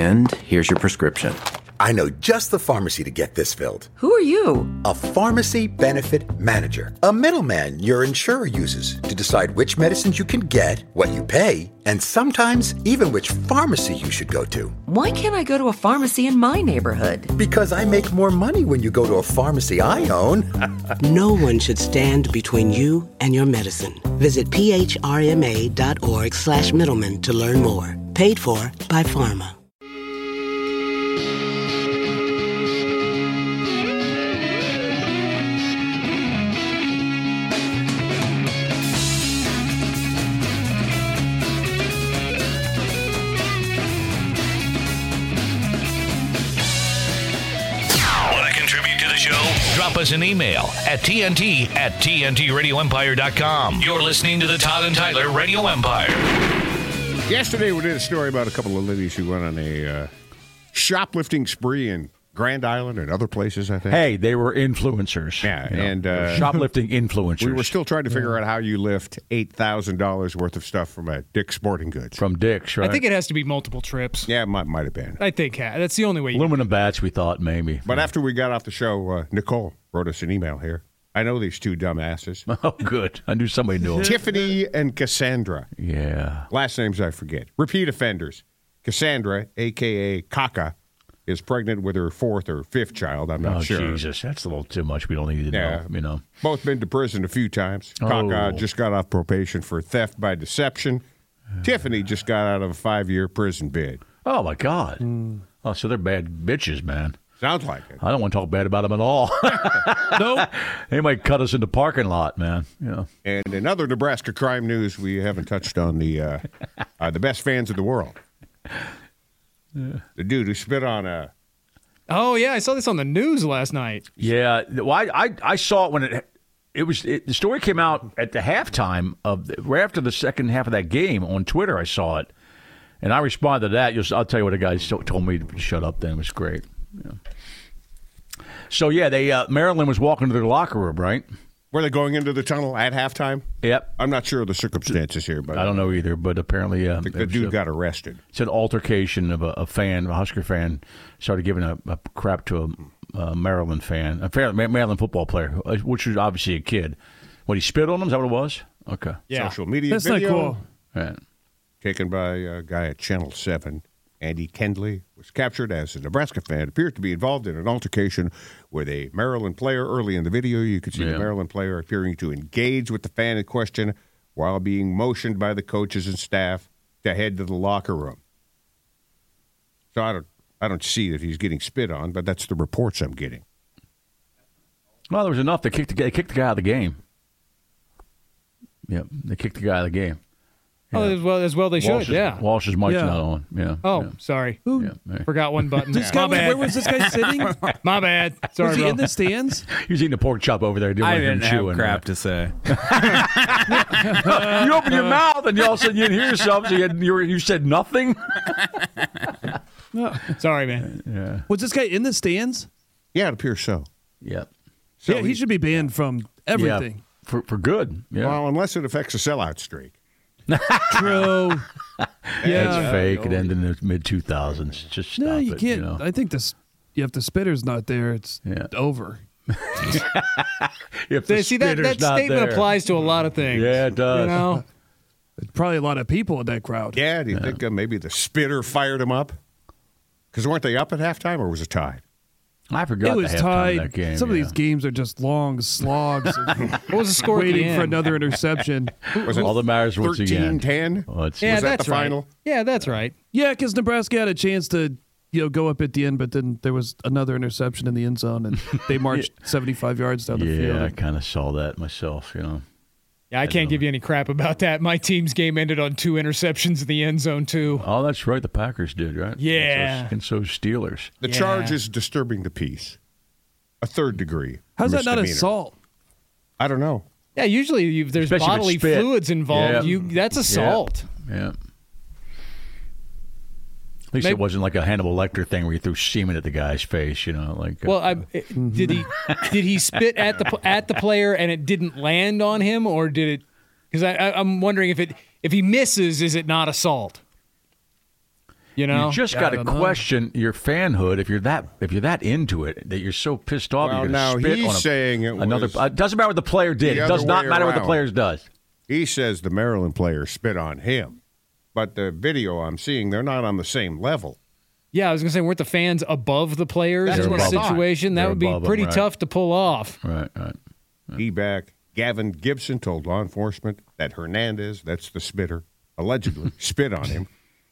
And here's your prescription. I know just the pharmacy to get this filled. Who are you? A pharmacy benefit manager. A middleman your insurer uses to decide which medicines you can get, what you pay, and sometimes even which pharmacy you should go to. Why can't I go to a pharmacy in my neighborhood? Because I make more money when you go to a pharmacy I own. No one should stand between you and your medicine. Visit phrma.org/middleman to learn more. Paid for by Pharma. Drop us an email at TNT@TNTRadioEmpire.com. You're listening to the Todd and Tyler Radio Empire. Yesterday, we did a story about a couple of ladies who went on a shoplifting spree in Grand Island and other places, I think. Hey, they were influencers. Yeah, and and shoplifting influencers. We were still trying to figure out how you lift $8,000 worth of stuff from a Dick's Sporting Goods. From Dick's, right? I think it has to be multiple trips. Yeah, it might have been. I think that's the only way. Aluminum bats, we thought, maybe. But after we got off the show, Nicole wrote us an email here. I know these two dumbasses. Oh, good. I knew somebody knew them. Tiffany and Cassandra. Yeah. Last names I forget. Repeat offenders. Cassandra, a.k.a. Kaka, is pregnant with her fourth or fifth child. I'm not sure. Oh, Jesus. That's a little too much. We don't need to know, Both been to prison a few times. Kaka just got off probation for theft by deception. Tiffany just got out of a 5-year prison bid. Oh, my God. Oh, so they're bad bitches, man. Sounds like it. I don't want to talk bad about them at all. Nope. They might cut us in the parking lot, man. And in other Nebraska crime news, we haven't touched on the best fans in the world. Yeah. The dude who spit on a... Oh, yeah, I saw this on the news last night. Yeah, well, I saw it when the story came out at the halftime right after the second half of that game on Twitter. I saw it, and I responded to that. I'll tell you what the guy told me to shut up. Then it was great. Yeah. So yeah, Maryland was walking to their locker room, right? Were they going into the tunnel at halftime? Yep. I'm not sure of the circumstances here, but I don't know either. But apparently, I think the dude got arrested. It's an altercation of a Husker fan, started giving a crap to a Maryland fan, a Maryland football player, which was obviously a kid. What, he spit on him? Is that what it was? Okay. Yeah. Social media That's video. not cool. Right. Taken by a guy at Channel 7. Andy Kendley was captured as a Nebraska fan, appeared to be involved in an altercation with a Maryland player. Early in the video, you could see the Maryland player appearing to engage with the fan in question while being motioned by the coaches and staff to head to the locker room. So I don't see that he's getting spit on, but that's the reports I'm getting. Well, there was enough. They kicked the guy out of the game. Yep, they kicked the guy out of the game. Yeah. Oh, as well they should, yeah. Walsh's mic's not on, yeah. Oh, sorry. Yeah, forgot one button. My bad. Where was this guy sitting? My bad. Sorry, was he bro. in the stands? He was eating a pork chop over there. I didn't have crap to say. You open your mouth and all of a sudden you hear something. You said nothing? Sorry, man. Yeah. Was this guy in the stands? Yeah, it appears so. Yep. So yeah, he should be banned from everything. Yeah, for good. Yeah. Well, unless it affects a sellout streak. True. It's fake. It ended in the mid-2000s. Just stop no, you it, can't. You know? I think if the spitter's not there, it's over. If the See, that spitter's not statement there. applies to a lot of things. Yeah, it does. You know? There's probably a lot of people in that crowd. Yeah, do you think maybe the spitter fired him up? Because weren't they up at halftime, or was it tied? I forgot It was the halftime tied. of that game. Some of these games are just long slogs. What was the score? Waiting for another interception. Was it all that matters once again. 13-10? Well, Was that that's the right. final? Yeah, that's right. Yeah, because Nebraska had a chance to go up at the end, but then there was another interception in the end zone, and they marched 75 yards down the field. Yeah, I kind of saw that myself, Yeah, I can't give you any crap about that. My team's game ended on 2 interceptions in the end zone, too. Oh, that's right. The Packers did, right? Yeah. And so Steelers. The charge is disturbing the peace. A third degree. How's that not misdemeanor. assault? I don't know. Yeah, usually if there's Especially with bodily spit. fluids involved, Yeah. that's assault. Yeah. At least it wasn't like a Hannibal Lecter thing where you threw semen at the guy's face, Well, did he spit at the player and it didn't land on him, or did it? Because I'm wondering if he misses, is it not assault? You know, you just got to question your fanhood if you're that into it that you're so pissed off. Well, you're now going to spit he's on saying it another. was It doesn't matter what the player did. the It does other not way matter what the around. player does. He says the Maryland player spit on him, but the video I'm seeing, they're not on the same level. Yeah, I was going to say, weren't the fans above the players That's in what this I thought. situation? That They're would be above them, pretty right. tough to pull off. Right. D-back Gavin Gibson told law enforcement that Hernandez, that's the spitter, allegedly spit on him.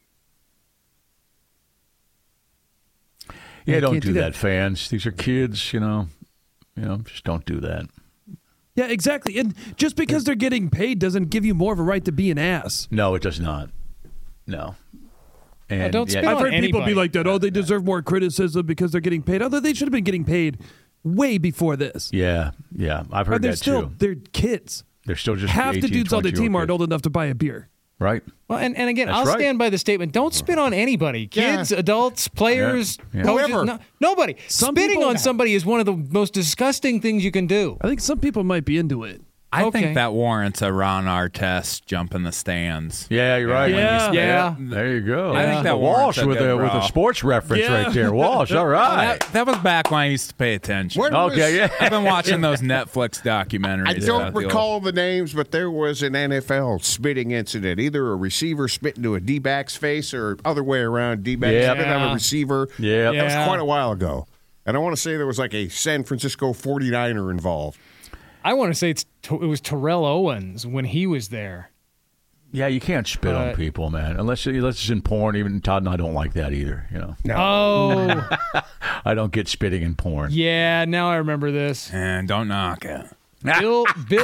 Yeah, don't can't do do that, that. fans. These are kids, you know, just don't do that. Yeah, exactly. And just because they're getting paid doesn't give you more of a right to be an ass. No, it does not. No. And don't spit I've on heard people anybody. be like that. Oh, they deserve more criticism because they're getting paid. Although they should have been getting paid way before this. Yeah, I've heard they're that still too. they're kids. They're still just Half the 18, dudes on the 22-year-old team aren't kids. old enough to buy a beer. Right? Well, and again, That's I'll right. stand by the statement. Don't spit on anybody. Kids, adults, players, Yeah. coaches. Whoever. Nobody. Some Spitting people- on somebody is one of the most disgusting things you can do. I think some people might be into it. I Okay. think that warrants a Ron Artest jump in the stands. Yeah, you're right. Yeah. Yeah. There you go. I think that Walsh warrants a with good a brawl. sports reference Yeah. right there. Walsh, all right. That was back when I used to pay attention. When was- Okay, yeah. I've been watching those Netflix documentaries. I don't about the recall the names, but there was an NFL spitting incident. Either a receiver spit into a D-back's face or other way around. D-back Yeah. spit on a receiver. Yeah. That was Yeah. quite a while ago. And I want to say there was like a San Francisco 49er involved. I want to say it was Terrell Owens when he was there. Yeah, you can't spit on people, man. Unless it's in porn. Even Todd and I don't like that either. You know, Oh, I don't get spitting in porn. yeah. Now I remember this. And don't knock it. Bill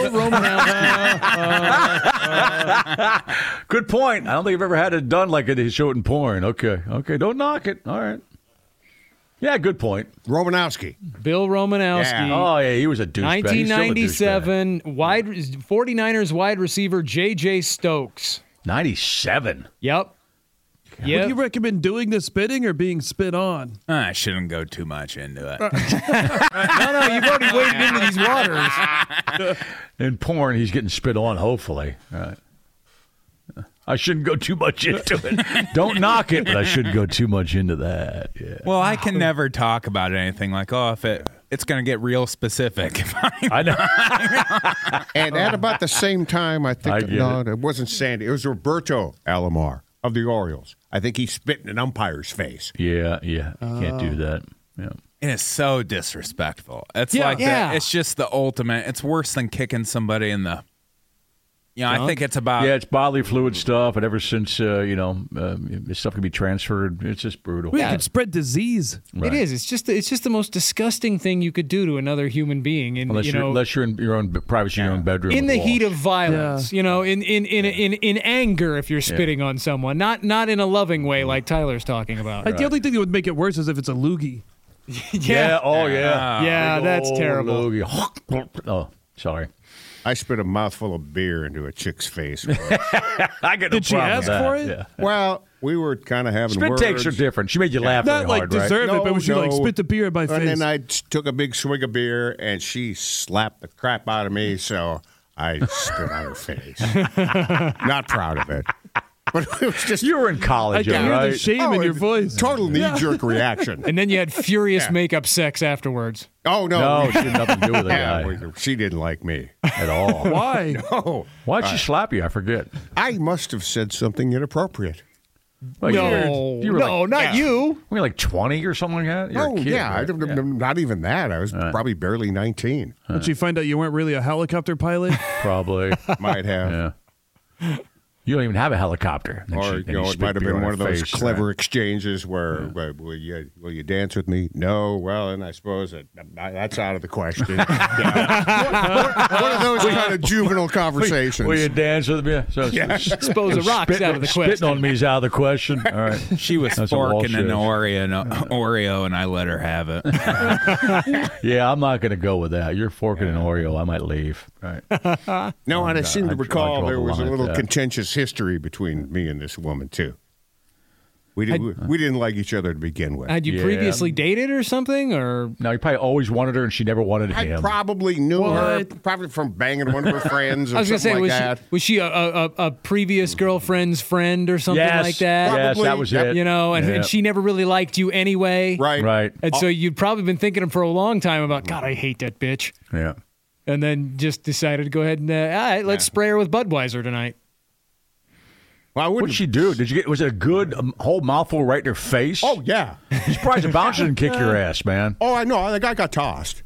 Romanowski. Good point. I don't think I've ever had it done like it is showed in porn. Okay, don't knock it. All right. Yeah, good point. Romanowski. Bill Romanowski. Oh yeah, he was a douchebag. He's still a douchebag. 1997 49ers wide receiver J.J. Stokes. 97. Yep. Would you recommend doing the spitting or being spit on? I shouldn't go too much into it. No, you've already waded into these waters. In porn, he's getting spit on, hopefully. All right. I shouldn't go too much into it. Don't knock it, but I shouldn't go too much into that. Yeah. Well, I can never talk about anything like, if it's going to get real specific. If I know. And at about the same time, I think, get it wasn't Sandy. It was Roberto Alomar of the Orioles. I think he spit in an umpire's face. Yeah. You can't do that. Yeah. It is so disrespectful. It's Yeah. like Yeah. it's just the ultimate. It's worse than kicking somebody in the. I think it's about. Yeah, it's bodily fluid stuff, and ever since this stuff can be transferred, it's just brutal. Well, it could spread disease. It is. It's just the most disgusting thing you could do to another human being. And Unless you're in your own privacy, in your own bedroom. in with the Walsh. heat of violence, in anger, if you're spitting on someone, not in a loving way like Tyler's talking about. The only thing that would make it worse is if it's a loogie. Yeah. Oh, yeah. Yeah, Big that's old terrible. loogie. Oh, sorry. I spit a mouthful of beer into a chick's face. I get no Did she problem ask with that. for it? Yeah. Well, we were kind of having Spit words. takes are different. She made you laugh Not really like hard, right? deserve it, but was she like No. spit the beer in my face? And then I took a big swig of beer, and she slapped the crap out of me, so I spit on her face. Not proud of it. But it was just You were in I college, can hear right? the shame in your voice. total knee-jerk reaction. And then you had furious makeup sex afterwards. Oh, no. No, she had nothing to do with the Yeah, guy she didn't like me. at all. Why? Oh, Why'd she slap you? I forget. I must have said something inappropriate. Like, you were No, like, not you. were you like 20 or something like that? You're Oh, a kid, yeah. right? Not even that. I was probably barely 19. Did you find out you weren't really a helicopter pilot? Probably. Might have. Yeah. You don't even have a helicopter. And Or, then it spit might have beer been on one her of those face, clever right? exchanges where, will you dance with me? No. Well, and I suppose that's out of the question. Yeah. One of those kind of juvenile conversations. Will you dance with me? So, Suppose a rock's out of the Spitting question. on me is out of the question. All right. She was That's what Walsh forking an is. Oreo, and I let her have it. Yeah, I'm not going to go with that. You're forking an Oreo. I might leave. Right. No, and I seem to I recall draw there the was a line at little that. contentious history between me and this woman, too. We didn't like each other to begin with. Had you previously dated or something? Or No, he probably always wanted her, and she never wanted I him. probably knew her, probably from banging one of her friends or I was something gonna say, like that. was she a previous girlfriend's friend or something Yes. like that? Yes, that was it. You know, and Yeah. she never really liked you anyway. Right. And so you'd probably been thinking for a long time about, God, I hate that bitch. Yeah. And then just decided to go ahead and, all right, let's spray her with Budweiser tonight. Well, What did she do? Was it a good whole mouthful right in her face? Oh, yeah. I'm surprised the bouncer didn't kick your ass, man. Oh, I know. The guy got tossed.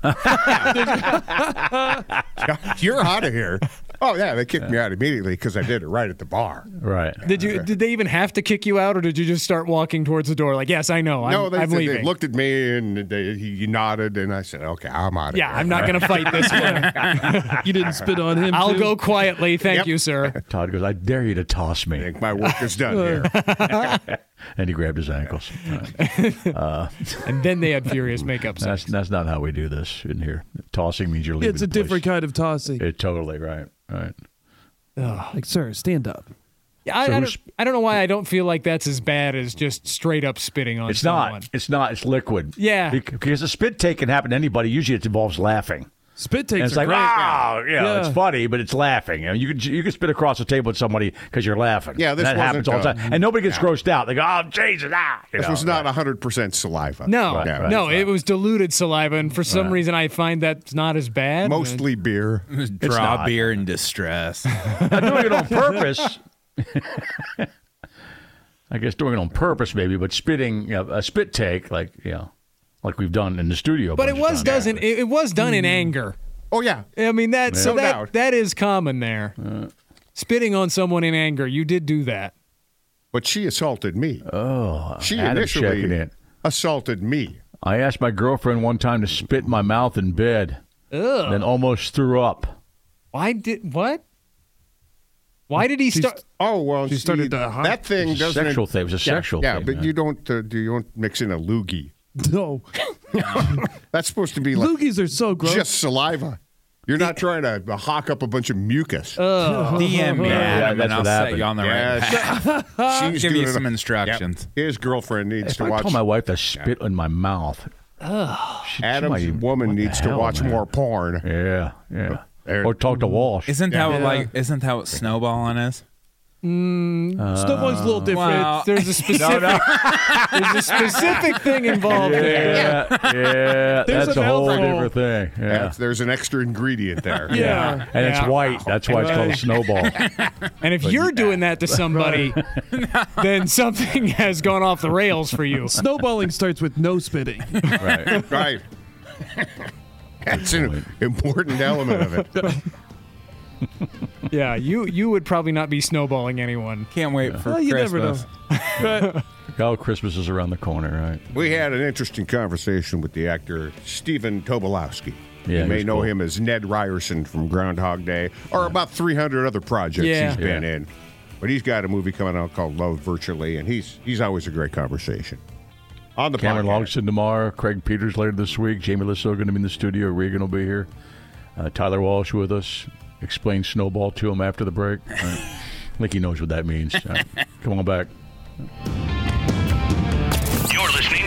You're out of here. Oh, yeah. They kicked me out immediately because I did it right at the bar. Right. Did they even have to kick you out, or did you just start walking towards the door like, yes, I know, No, I'm they leaving? looked at me and he nodded, and I said, okay, I'm out of here. I'm not going to fight this one. You didn't spit on him. I'll too? go quietly. Thank you, sir. Todd goes, I dare you to toss I me. think my work is done here. And he grabbed his ankles. And then they had furious makeup sex. That's not how we do this in here. Tossing means you're leaving. It's a the place. different kind of tossing. Totally, right. Like, sir, stand up. Yeah, I don't know why I don't feel like that's as bad as just straight up spitting on It's someone. not. It's not. It's liquid. Yeah. Because a spit take can happen to anybody. Usually it involves laughing. Spit And takes it's are like, great. yeah, it's funny, but it's laughing. You can spit across the table with somebody because you're laughing. Yeah, this And that happens all the wasn't, time. And nobody gets grossed out. They go, oh, Jesus, This was not 100% saliva. No, Yeah, no, it was diluted saliva, and for some reason I find that's not as bad. Mostly beer. Draw not. beer in distress. Not doing it on purpose. I guess doing it on purpose, maybe, but spitting a spit take, like we've done in the studio. a But it bunch of was times. it was done in anger. Oh, yeah. I mean No doubt. that is common there. Spitting on someone in anger, you did do that. But she assaulted me. Oh, She Adam's checking initially in. assaulted me. I asked my girlfriend one time to spit in my mouth in bed, then almost threw up. Why did he start? Oh, well, She started to hide. that thing It was a doesn't. sexual thing. It was a sexual yeah, thing. but you don't mix in a loogie. No. That's supposed to be like Loogies are so gross. just saliva. You're not trying to hawk up a bunch of mucus. DM me, Adam, that's and I'll what set happened. you on the right Yeah, path. she's Give you doing some it. instructions. Yep. His girlfriend needs If to I watch. told my wife to spit in my mouth, she Adam's might even- woman what the needs to hell, watch man? more porn. Yeah. There- Or talk to Walsh. Isn't that what snowballing is? Snowballing's a little different. Well, There's a specific there's a specific thing involved there. Yeah, There's that's an a whole alcohol. different thing. Yeah. There's an extra ingredient there. Yeah. And it's Yeah. white. That's why it's called a snowball. And if you're doing that to somebody, then something has gone off the rails for you. Snowballing starts with no spitting. Right. Right. That's an important element of it. Yeah, you would probably not be snowballing anyone. Can't wait for Well, you never Christmas. know. Oh, Christmas is around the corner, right? We had an interesting conversation with the actor Stephen Tobolowsky. Yeah, you may he's know cool. him as Ned Ryerson from Groundhog Day, or about 300 other projects Yeah. he's been Yeah. in. But he's got a movie coming out called Love Virtually, and he's always a great conversation. On the Cameron podcast. Logston tomorrow, Craig Peters later this week, Jamie Lissow going to be in the studio, Regan will be here, Tyler Walsh with us. Explain Snowball to him after the break. Right. I think he knows what that means. Come on back. You're listening